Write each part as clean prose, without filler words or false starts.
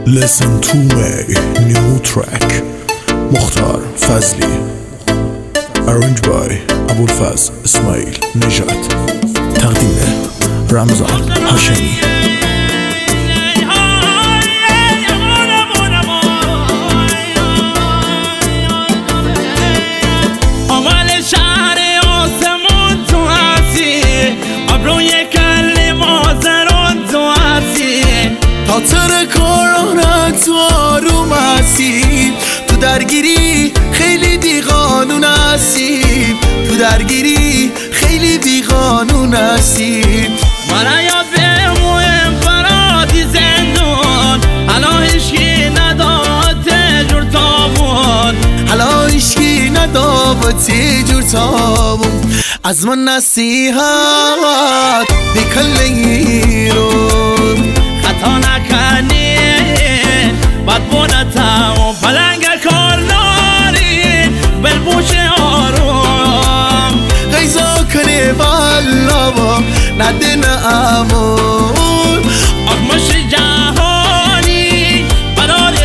Listen to me, new track مختار فضلی Arranged by ابوالفضل اسماعیل نژاد تقدیم رمضان هاشمی خاطر کارانت تو آروم هستی تو درگیری خیلی بی قانون هستی تو درگیری خیلی بی قانون هستی من یاد به مهم فرادی زندون حالا هیچکی نداد جور تابون حالا هیچکی نداد جور تابون از من نصیحت بکلی رو خطا نکنی بد بونتا و پلنگ کار ناری بلبوش آروم غیزا کنی بالا و نده نامون آقمش جهانی برای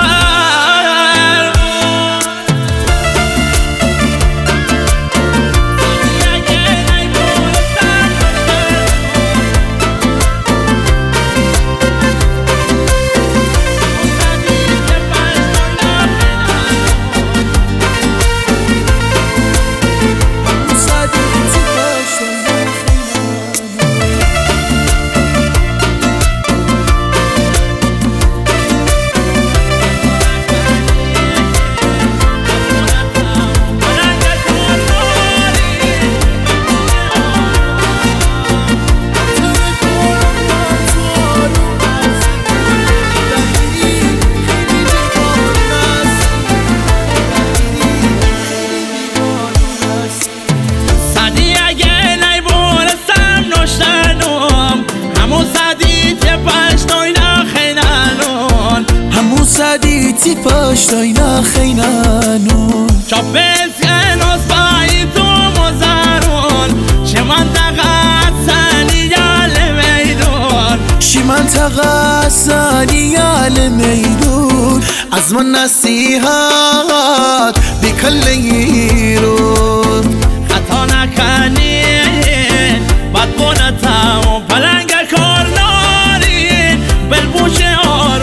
سدیتی پاشتای نخینانون چاپس انوس بایی تو مزارون چه منطقه سنیال میدون چه منطقه سنیال میدون از من نصیحت بکلی رو خطا نکنی بد بونتا و پلنگ کار ناری بلبوش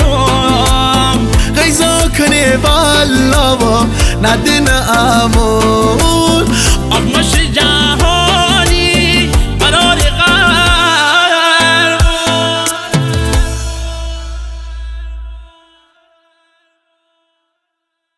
کنی بالا و نده نامون